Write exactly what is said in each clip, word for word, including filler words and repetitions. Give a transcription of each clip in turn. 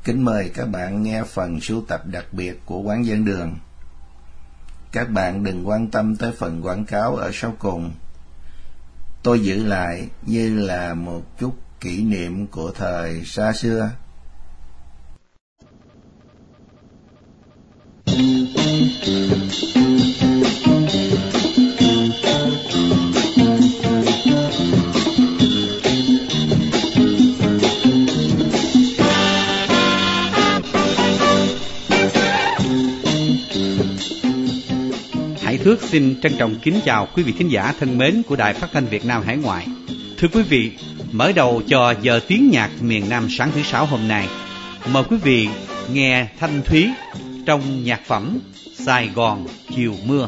Kính mời các bạn nghe phần sưu tập đặc biệt của Quán Giảng Đường. Các bạn đừng quan tâm tới phần quảng cáo ở sau cùng. Tôi giữ lại như là một chút kỷ niệm của thời xa xưa. Hải Thước xin trân trọng kính chào quý vị thính giả thân mến của Đài Phát thanh Việt Nam Hải ngoại. Thưa quý vị, mở đầu cho giờ tiếng nhạc miền Nam sáng thứ sáu hôm nay, mời quý vị nghe thanh thúy trong nhạc phẩm Sài Gòn Chiều Mưa.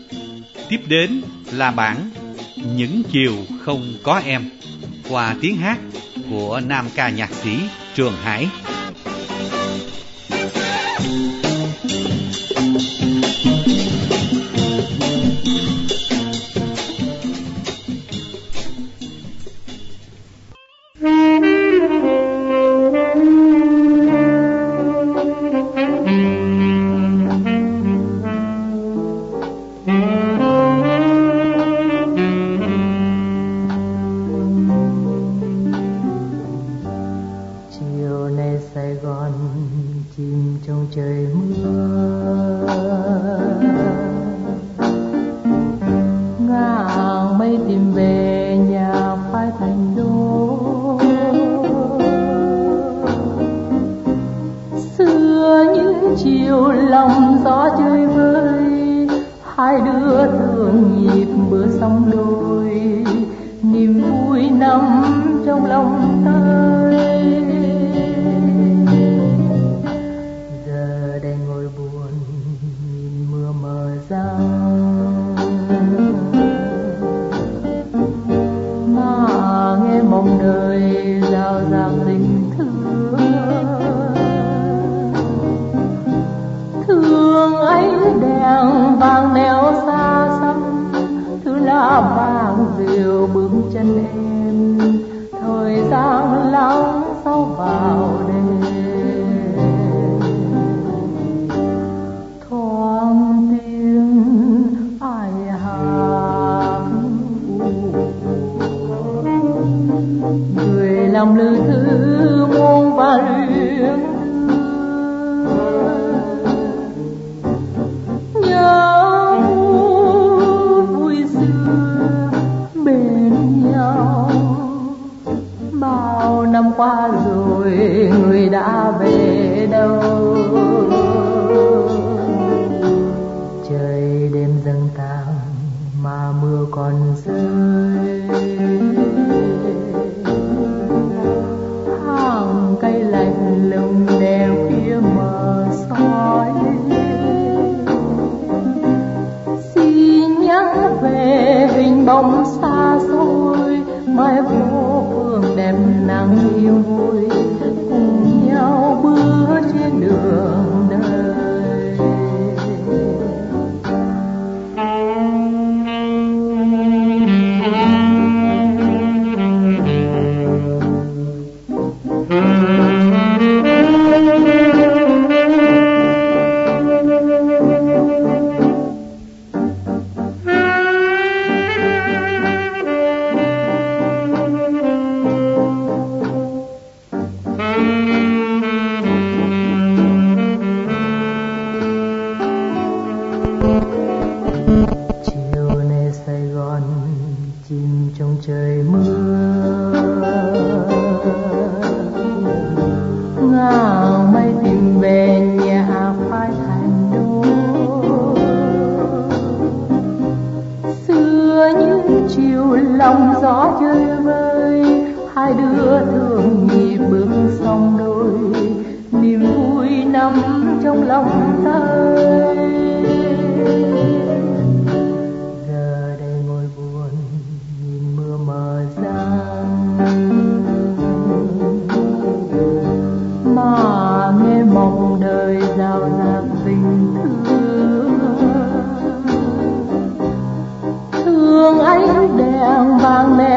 Tiếp đến là bản Những Chiều Không Có Em qua tiếng hát của nam ca nhạc sĩ Trường Hải.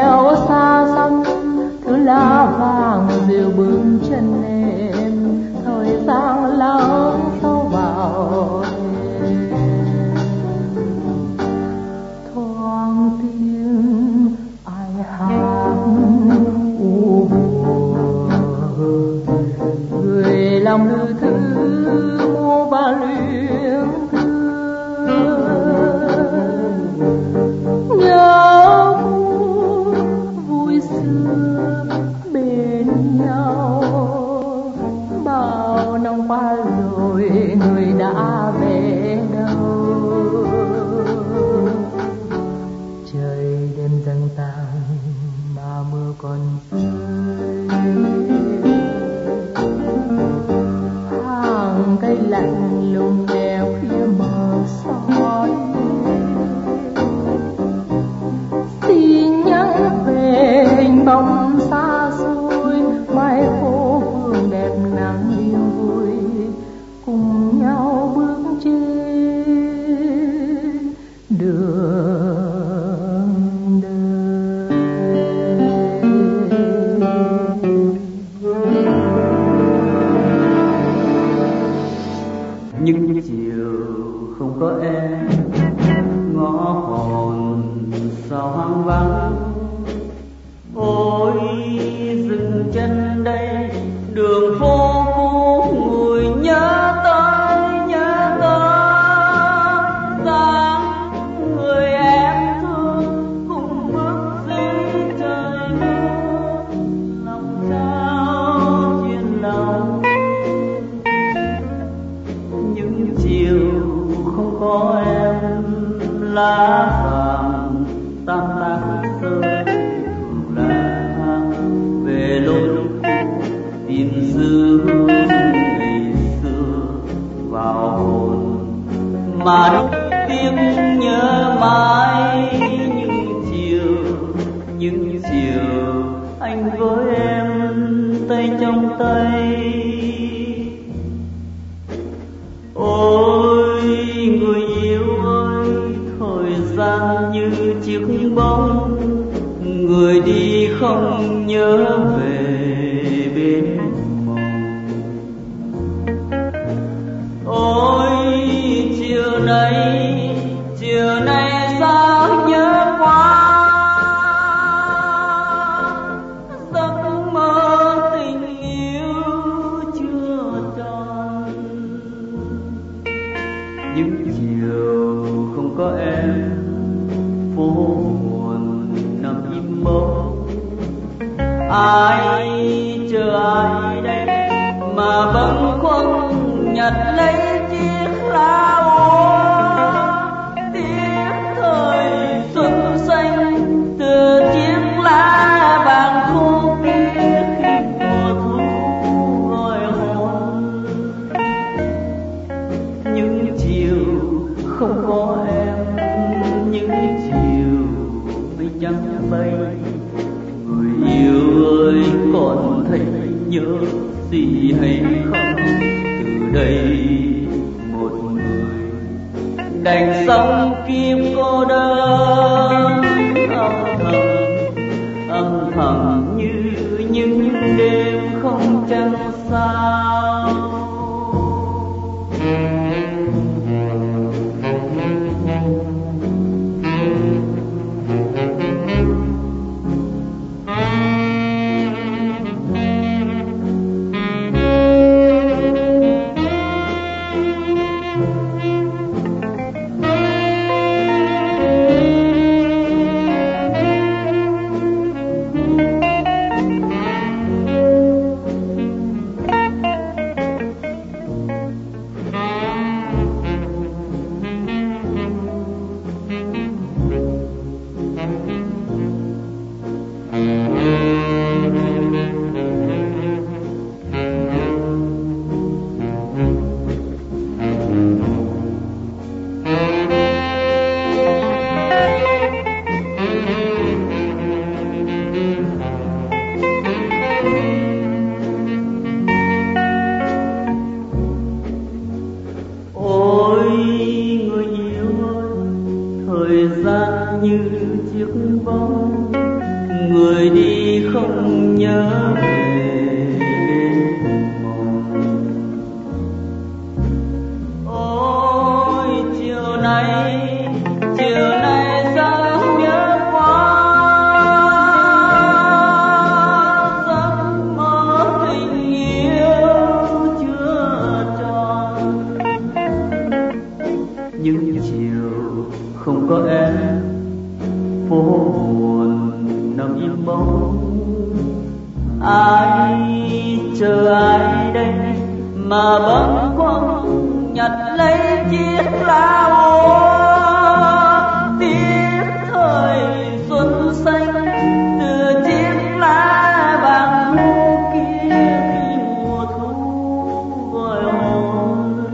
lá vàng rêu bước chân em lòng lư thư mua và luyện thương, nhớ vui xưa bên nhau. Bao năm qua rồi người đã về đâu, trời đêm dần tàn mà mưa còn rơi. Hàng cây lạnh lùng đèo phía bờ soi, xin nhắc về hình bóng xa xôi. Mai phố phường đẹp nắng yên vui, cùng nhau bước trên đường đời. Nhưng chiều không có em, ngõ hồn sao hoang vắng. Ôi dừng chân đây, đường phố cũ ngồi nhớ tới nhớ tới dáng người em thương, cùng bước dưới trời mưa, lòng trao chuyện lòng. Những chiều không có em, lá vàng tan tác rơi thường là về lối tìm xưa ngày xưa vào hồn, mà đúc tiếng nhớ mãi. Những chiều những chiều anh với em tay trong tay. Ôi người yêu ơi, thời gian như chiếc bóng, người đi không nhớ về bên mộng. Ôi chiều nay chiều nay sao nhớ quá, giấc mơ tình yêu chưa tròn. Những chiều không có em, phố buồn nằm im bóng. Ai chờ ai đây mà bâng khuâng nhặt lấy chiếc lá úa. Tiếc thời xuân xanh từ chiếc lá vàng khô kia, khi mùa thu gọi hồn. Những chiều không có em, những chiều mây trắng bay. Người yêu ơi, còn thấy nhớ gì hay không? Từ đây một người đành sống kiếp cô đơn, âm thầm âm thầm như những đêm không trăng sao. mà bâng khuâng nhặt lấy chiếc lá úa tiếc thời xuân xanh từ chiếc lá vàng thu kia khi mùa thu gọi hồn.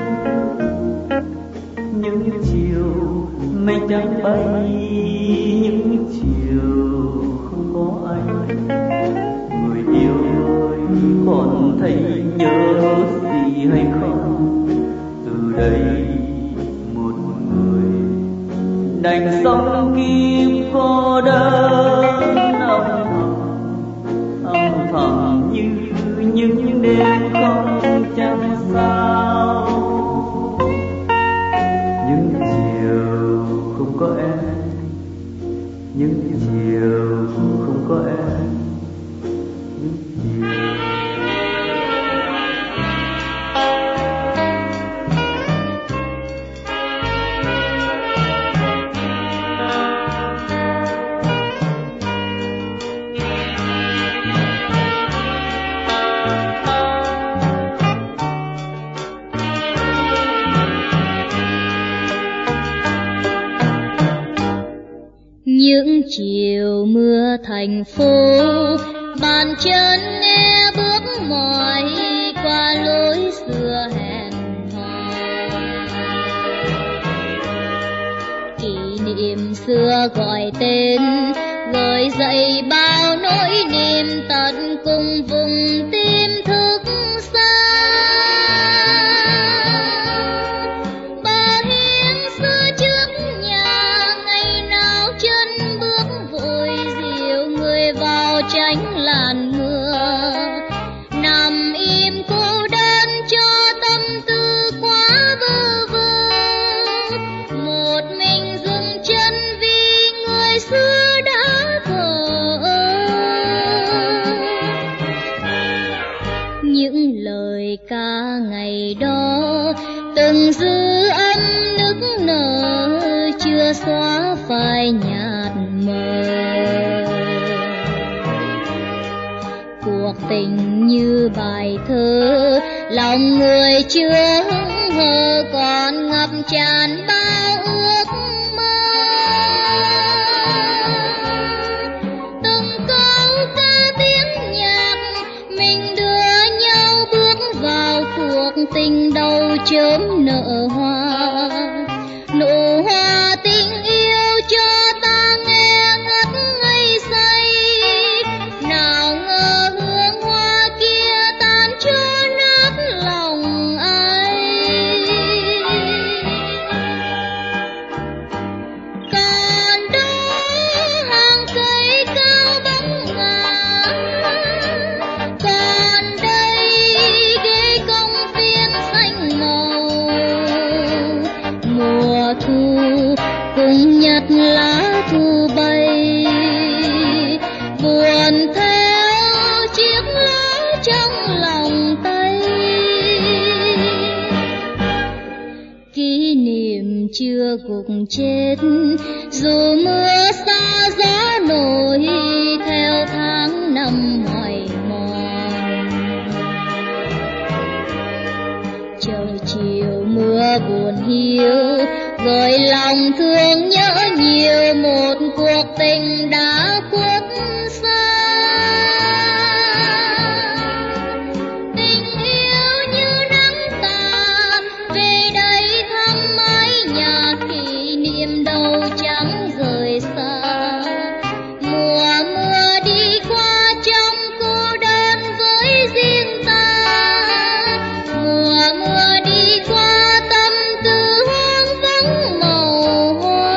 Những chiều mây trắng bay, những chiều không có anh, người yêu ơi còn thấy nhớ gì hay không? Từ đây một người đành sống kiếp cô đơn âm thầm, âm thầm như những đêm không chẳng sao. Những chiều không có em, những chiều không có em, những chiều. Những chiều mưa thành phố, bàn chân nghe bước mỏi qua lối xưa hẹn hò. Kỷ niệm xưa gọi tên, gợi dậy bao nỗi niềm tận cùng vùng tim thức xa. Tránh làn mưa, nằm im cô đơn cho tâm tư quá vơ vơ. Một mình dừng chân vì người xưa đã thờ ơ. Những lời ca ngày đó từng dư âm nức nở, chưa xóa phai nhạt mờ. Cuộc tình như bài thơ, lòng người chưa hững hờ còn ngập tràn bao ước mơ. Từng câu ca tiếng nhạc, mình đưa nhau bước vào cuộc tình đầu chớm nở hoa. Nụ hoa tình yêu cho ta nghe ngất ngây say, nào ngờ hương hoa kia tan cho nát lòng ai. Còn đó hàng cây cao bóng ngả, còn đây ghế công viên xanh màu. Mùa thu cùng nhặt lá thu bay, buồn theo chiếc lá trong lòng tay. Kỷ niệm chưa gục chết, dù mưa xa gió nổi theo tháng năm mỏi mòn. Trời chiều mưa buồn hiu, gợi lòng thương nhớ nhiều một cuộc tình đã khuất xa. Tình yêu như nắng tà về đây thăm mái nhà, kỷ niệm đầu trắng rời xa. Mùa mưa đi qua trong cô đơn với riêng ta, mùa mưa đi qua tâm tư hoang vắng màu hoa.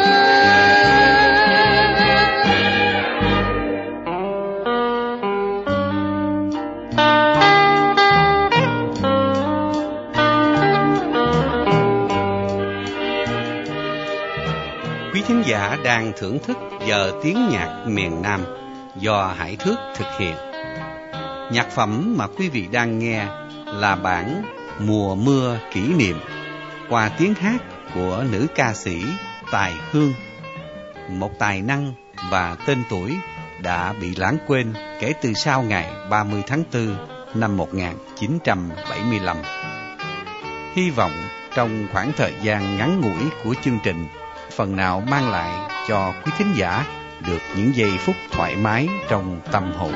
Quý thính giả đang thưởng thức giờ tiếng nhạc miền Nam do Hải Thước thực hiện. Nhạc phẩm mà quý vị đang nghe là bản Mùa Mưa Kỷ Niệm qua tiếng hát của nữ ca sĩ Tài Hương, một tài năng và tên tuổi đã bị lãng quên kể từ sau ngày ba mươi tháng tư năm một nghìn chín trăm bảy mươi lăm. Hy vọng trong khoảng thời gian ngắn ngủi của chương trình, phần nào mang lại cho quý thính giả được những giây phút thoải mái trong tâm hồn.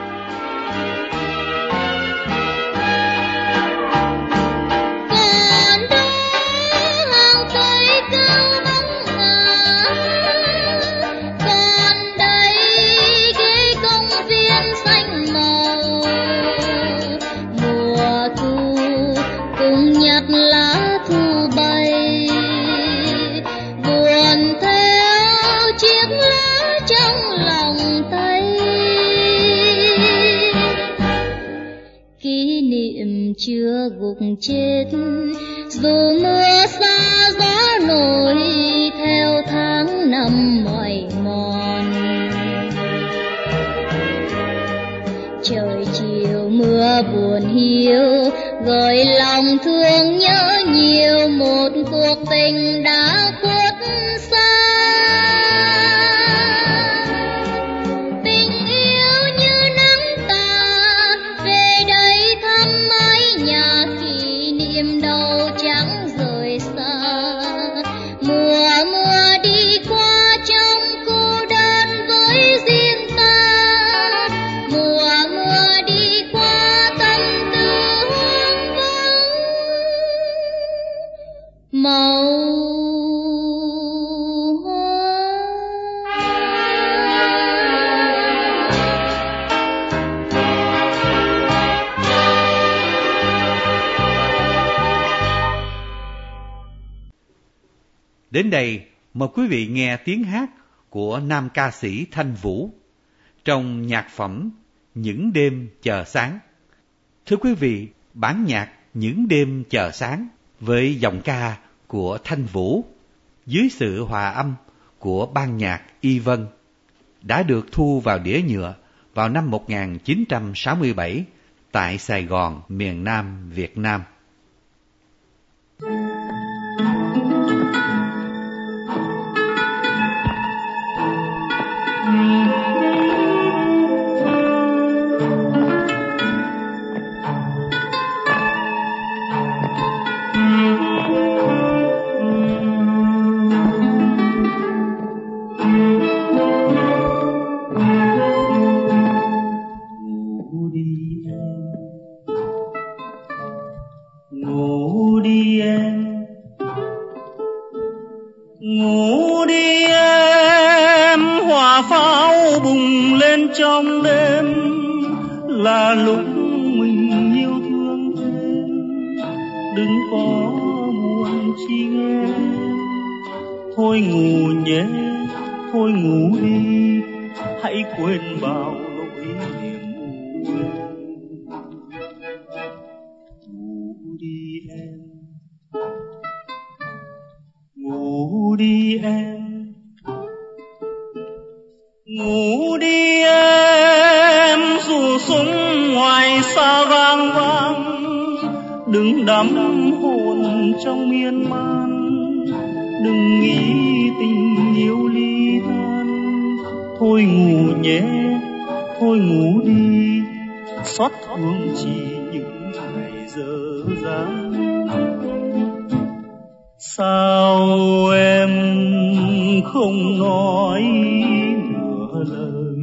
Chưa gục chết dù mưa xa gió nổi theo tháng năm mỏi mòn. Trời chiều mưa buồn hiu gợi lòng thương nhớ nhiều một cuộc tình đã khuất xa. Đến đây, mời quý vị nghe tiếng hát của nam ca sĩ Thanh Vũ trong nhạc phẩm Những Đêm Chờ Sáng. Thưa quý vị, bản nhạc Những Đêm Chờ Sáng với giọng ca của Thanh Vũ dưới sự hòa âm của ban nhạc Y Vân đã được thu vào đĩa nhựa vào năm một nghìn chín trăm sáu mươi bảy tại Sài Gòn, miền Nam Việt Nam. Trong đêm là lúc mình yêu thương thêm, đừng có buồn chi nghe. Thôi ngủ nhé, thôi ngủ đi, hãy quên bao nỗi niềm buồn. Ngủ đi em, ngủ đi em, ngủ đi em, dù súng ngoài xa vang vang, đừng đắm hồn trong miên man, đừng nghĩ tình yêu ly tan. Thôi ngủ nhé, thôi ngủ đi, xót thương chỉ những ngày dở dang. Sao em không nói nửa lời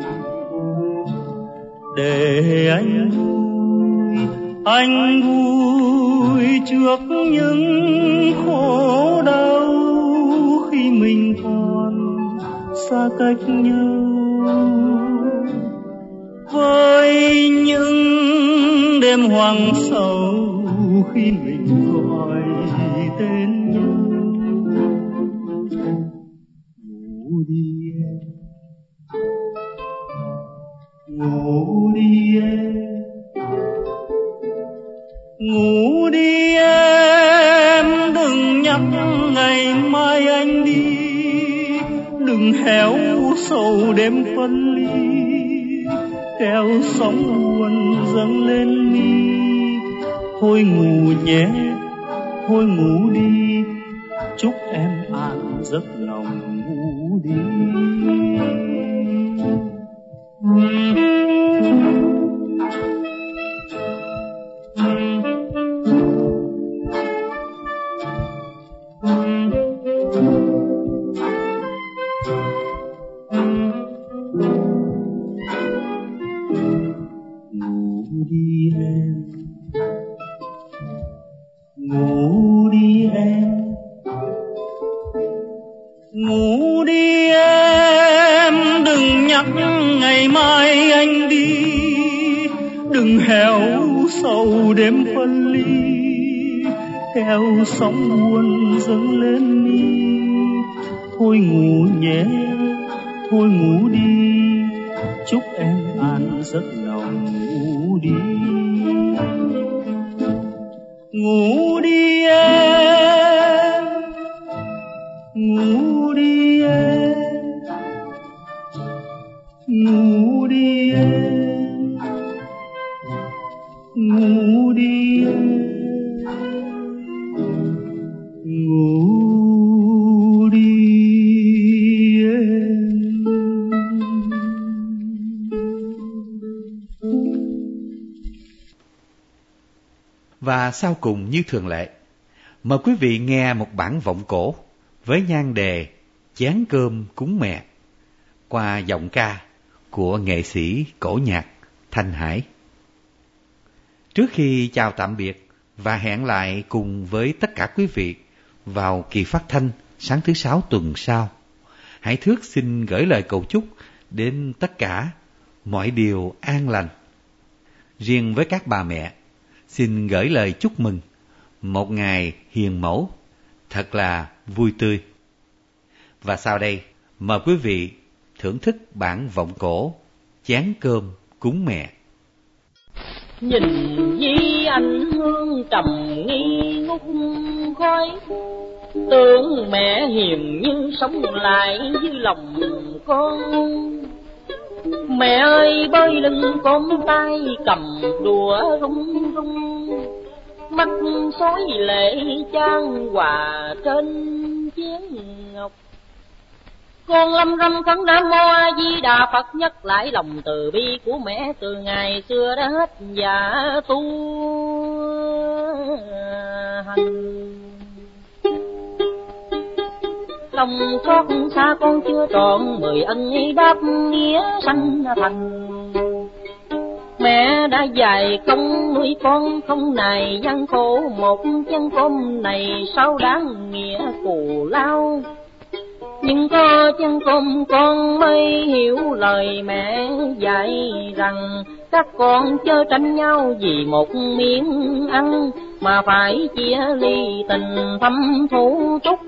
để anh vui, anh vui trước những khổ đau khi mình còn xa cách nhau. Với những đêm hoang sầu khi mình gọi tên nhau. Ngủ đi em, ngủ đi em, ngủ đi em, đừng nhắc ngày mai anh đi, đừng héo sầu đêm phân ly, kéo sóng buồn dâng lên mi. Thôi ngủ nhé, thôi ngủ đi, chúc em an giấc lòng ngủ đi. đây, theo sóng buồn dâng lên mi. Thôi ngủ nhé, thôi ngủ đi, chúc em an giấc lòng. Ngủ đi, ngủ đi em, ngủ đi em, ngủ đi em, ngủ đi em, ngủ đi em. Và sau cùng như thường lệ, mời quý vị nghe một bản vọng cổ với nhan đề Chén cơm cúng mẹ qua giọng ca của nghệ sĩ cổ nhạc Thanh Hải. Trước khi chào tạm biệt và hẹn lại cùng với tất cả quý vị vào kỳ phát thanh sáng thứ sáu tuần sau, Hải Thước xin gửi lời cầu chúc đến tất cả mọi điều an lành. Riêng với các bà mẹ, xin gửi lời chúc mừng một ngày hiền mẫu thật là vui tươi. Và sau đây, mời quý vị thưởng thức bản vọng cổ Chén cơm cúng mẹ. Nhìn di anh hương trầm nghi ngút khói, tưởng mẹ hiền như sống lại dưới lòng con. Mẹ ơi bơi lưng con tay cầm đùa rung rung, mắt sói lệ chan hòa trên chén ngọc. Con lâm râm khấn Nam Mô A Di Đà Phật, nhắc lại lòng từ bi của mẹ từ ngày xưa đã hết dạ tu hành. Lòng xót xa con chưa trọn, mười ân đáp nghĩa sanh thành. Mẹ đã dày công nuôi con không này gian khổ, một chén cơm này sao đáng nghĩa cù lao. Nhưng có chén cơm con mới hiểu lời mẹ dạy rằng, các con chớ tranh nhau vì một miếng ăn, mà phải chia ly tình thâm thủ túc.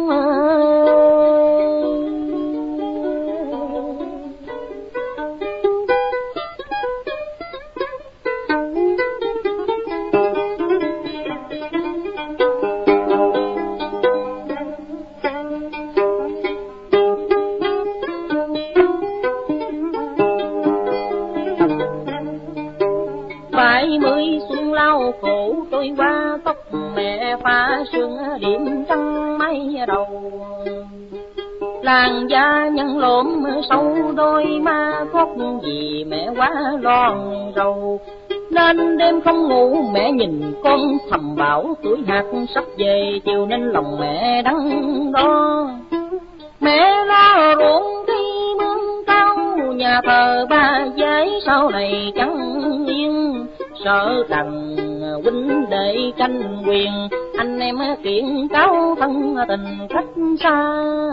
Phải mới xuân lao khổ trôi qua, tóc mẹ pha sương điểm trăng mây đầu. Làn da nhăn lốm sâu đôi má, khóc vì mẹ quá lo rầu. Nên đêm không ngủ mẹ nhìn con thầm bảo, tuổi hạt sắp về chiều nên lòng mẹ đắng đo. Mẹ lo ruộng cây mương cao, nhà thờ ba giấy sau này chẳng yên. Sợ rằng huynh đệ tranh quyền, anh em kiện cáo thân tình cách xa.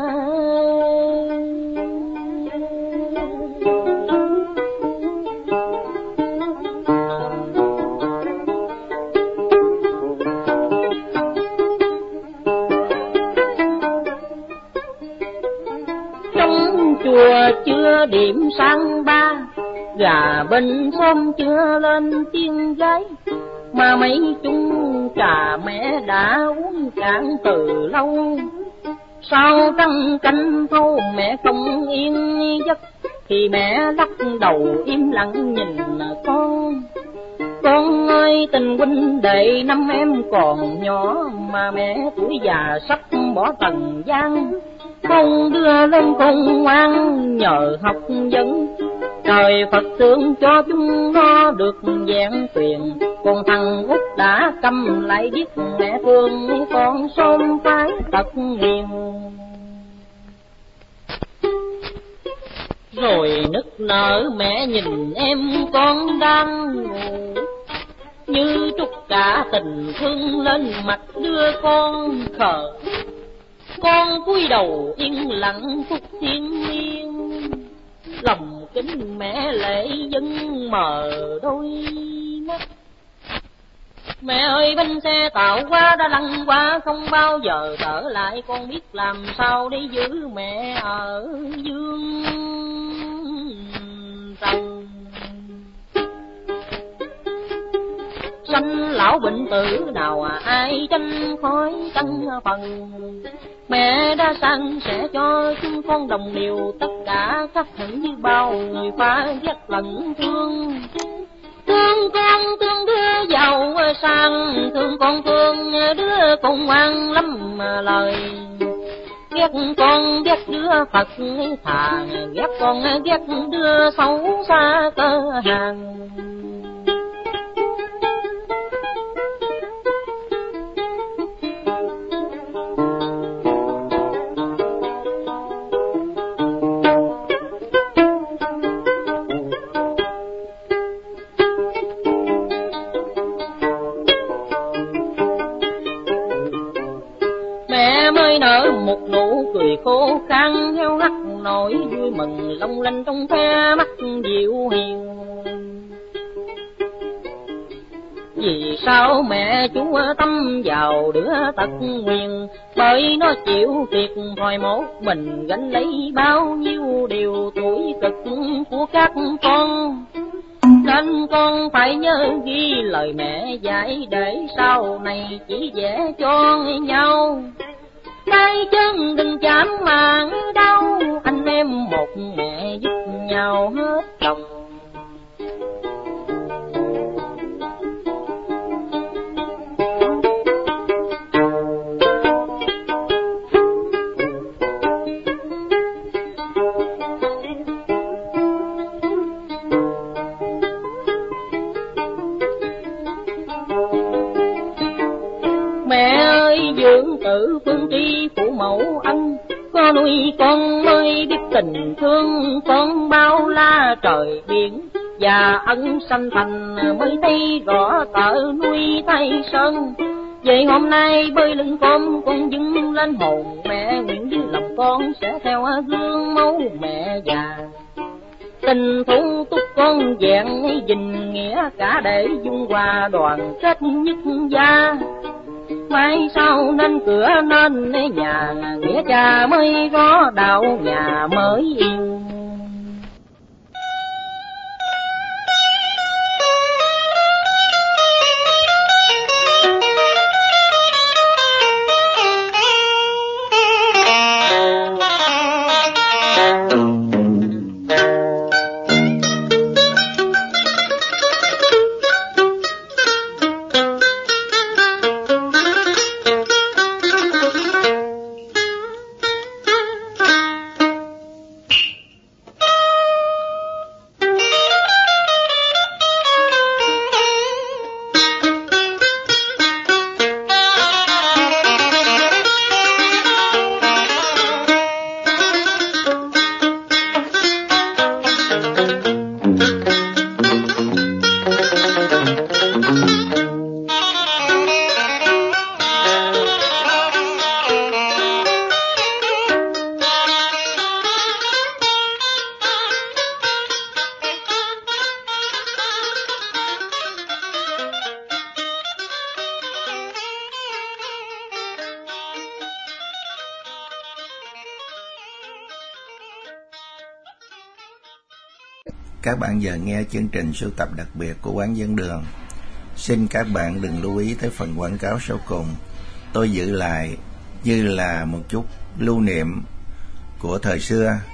Trong chùa chưa điểm sang ba, gà bên xóm chưa lên tiếng gái. Mà mấy chung trà mẹ đã uống cạn từ lâu. Sao trăng canh thâu mẹ không yên giấc, thì mẹ lắc đầu im lặng nhìn con. Con ơi tình huynh đệ năm em còn nhỏ, mà mẹ tuổi già sắp bỏ trần gian. Không đưa lên con ngoan nhờ học vấn, trời Phật thương cho chúng nó được vẹn tuyền. Còn thằng út đã câm lại biết mẹ thương con xóm phái tật nghiền. Rồi nức nở mẹ nhìn em con đang ngủ, như trút cả tình thương lên mặt đưa con khờ. Con cúi đầu yên lặng phút thiên liêng, lòng kính mẹ lệ dâng mờ đôi mắt. Mẹ ơi binh xe tạo quá đã lăn qua, không bao giờ trở lại, con biết làm sao để giữ mẹ ở dương trần. Sanh lão bệnh tử nào à ai tranh khói căn phần, mẹ đã san sẻ cho chúng con đồng đều tất cả khắc hận như bao người phá ghét lẫn thương. Thương con thương đứa giàu sang, thương con thương đứa con ngoan lắm mà lời. Ghét con ghét đứa Phật thà, ghét con ghét đứa xấu xa cơ hàng. Một nụ cười khô khan heo hắt nỗi vui mừng long lanh trong phe mắt dịu hiền. Vì sao mẹ chú tâm vào đứa tật nguyền, bởi nó chịu việc hồi một mình gánh lấy bao nhiêu điều tuổi cực của các con. Nên con phải nhớ ghi lời mẹ dạy để sau này chỉ vẽ cho nhau. Tay chân đừng chạm mà đau, anh em một mẹ giúp nhau hết lòng. Mẹ ơi dưỡng tử phương tri phụ mẫu anh, có nuôi con mới biết tình thương con bao la trời biển. Và ân sanh thành mới thấy rõ tợ nuôi thay sơn. Vậy hôm nay bơi lưng con con dưng lên hồn mẹ, nguyện với lòng con sẽ theo gương mẫu mẹ già. Tình thu túc con vẹn gìn nghĩa cả để dung hòa đoàn kết nhất gia. Mai sau nên cửa nên nhà, nghĩa cha mới có đạo nhà mới yên. Các bạn giờ nghe chương trình sưu tập đặc biệt của Quán Dẫn Đường. Xin các bạn đừng lưu ý tới phần quảng cáo sau cùng. Tôi giữ lại như là một chút lưu niệm của thời xưa.